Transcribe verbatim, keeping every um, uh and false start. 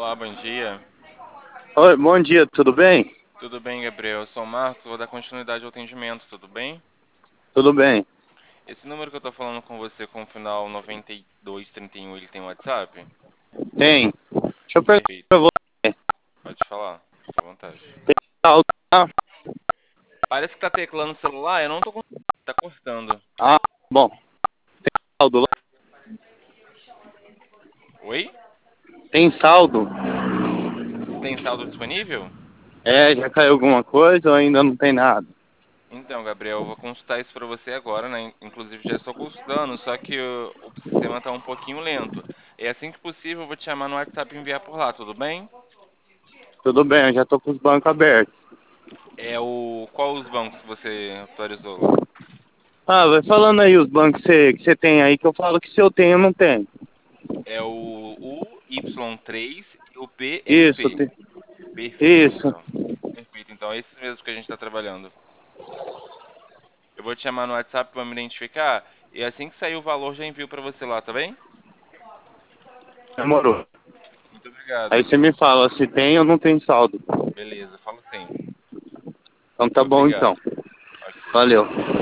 Olá, bom dia. Oi, bom dia, tudo bem? Tudo bem, Gabriel? Eu sou o Marcos, vou dar continuidade ao atendimento, tudo bem? Tudo bem. Esse número que eu tô falando com você com o final noventa e dois trinta e um, ele tem WhatsApp? Tem. Deixa eu perguntar Perfeito. pra você. Pode falar, fica à vontade. Saldo, tá? Parece que tá teclando o celular, eu não tô conseguindo, tá cortando. Ah, bom. Saldo lá. Oi? Tem saldo? Tem saldo disponível? É, já caiu alguma coisa ou ainda não tem nada? Então, Gabriel, eu vou consultar isso para você agora, né? Inclusive já estou consultando, só que o, o sistema está um pouquinho lento. E assim que possível, eu vou te chamar no WhatsApp e enviar por lá, tudo bem? Tudo bem, eu já tô com os bancos abertos. É o qual os bancos que você autorizou lá? Ah, vai falando aí os bancos que você, que você tem aí, que eu falo que se eu tenho, eu não tenho. É o U Y três e o Isso, P R P. te- Perfeito, isso. então. Perfeito, então é esses mesmos que a gente está trabalhando. Eu vou te chamar no WhatsApp para me identificar e assim que sair o valor já envio para você lá, tá bem? Demorou. Muito Aí obrigado. você me fala se tem ou não tem saldo. Beleza, falo sim. Então tá Muito bom então. obrigado. Ok. Valeu.